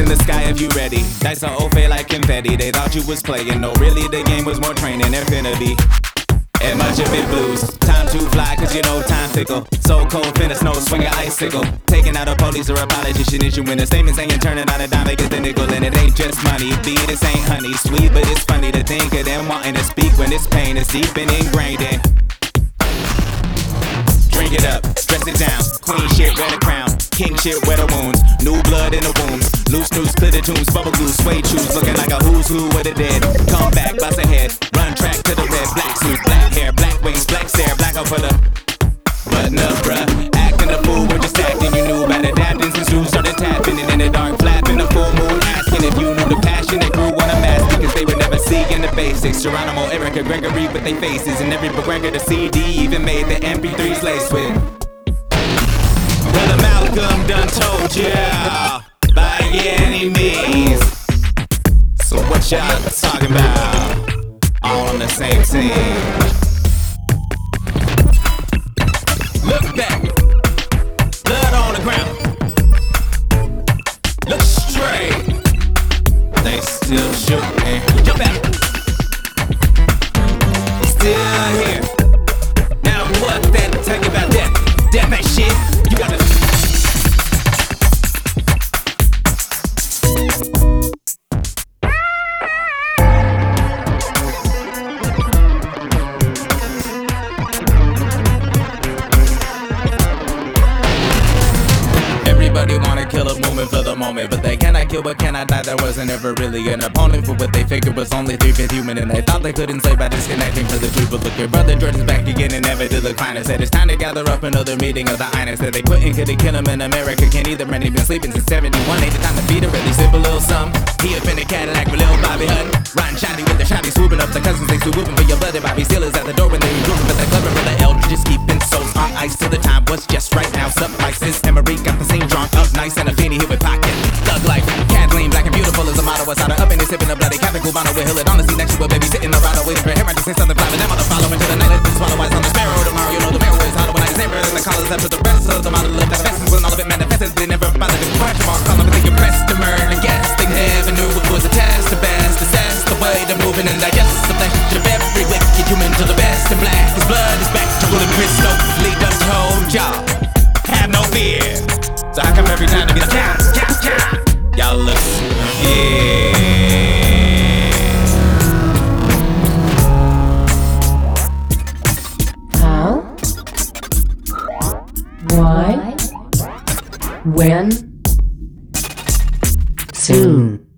in the sky if you ready. Dice are off like confetti. They thought you was playing. No, really, the game was more training. They're finna be. And much of it blues. Time to fly, cause you know time fickle. So cold, finna snow, swing an icicle. Taking out a police or a politician issuing a statement saying turning out a dime, make it the nickel. And it ain't just money, B, this ain't honey. Sweet, but it's funny to think of them wanting to speak when this pain is deep and ingrained in. Drink it up, dress it down. Queen shit, wear the crown. King shit, wear the wounds. New blood in the wombs. Loose news, split the tunes. Bubble glue, suede shoes. Looking like a who's who with the dead. Come back, bounce ahead. Run track to the red. Black suit, black hair, black wings, black stare. Black out for the button up, bruh. Acting a fool, we're just acting. You knew about adapting since you started tapping. And in the dark, flapping the full moon. Asking if you knew the passion that grew on a mask. Because they would never see in the basics. Geronimo, Erica, Gregory with their faces. And every record, the CD even made the MP3s laced with. Brother Malcolm done told ya, by any means. So what y'all talking about? All on the same team. Look back, blood on the ground. Look straight, they still shooting. Jump back, still here. Now what that tell you about that? Death ain't shit. You gotta. Everybody wanna kill a movement for the moment, but they cannot kill but cannot die. There wasn't ever really an opponent for what they figured was only 3/5 human, and they thought they couldn't say by disconnecting for the truth. But look, your brother Jordan's back again and never did look finer. Said it's time to gather up another meeting of the Ines. Said they couldn't kill him in America, can't either, man. He been sleeping since 71. Ain't the time to feed her, really sip a little something. He up in the Cadillac with Lil Bobby Hutton, riding shiny with the shiny, swooping up the cousins. They swooping for your bloody Bobby Steelers at the door when they regrouping, but that clever brother Eldridge keeping souls on ice till the time was just right now. Suffices. Emery got the scene drawn up nice and a fiend hit with pocket. Thug life, Kathleen, black and beautiful as a model. Was out of up and they sipping a bloody Catholic Cubano with Hill. Honestly, next to a baby sitting around waiting for him. I just say something fly, but them on the follow into the night. Let them swallow eyes on the sparrow tomorrow. You know the mirror is hotter when I can never. And the collars up to the rest of the model of the best. When all of it manifested, they never bothered to question mark. Call them and think you're pressed to murder. Guess they never knew it was a test. The best, assess the way they're moving and digest the flesh of every wicked human to the best. And black, his blood is back to Willie Crystal. Lee done told y'all, have no fear. So I come every time to be like, y'all look, yeah. How? Why? When? Soon.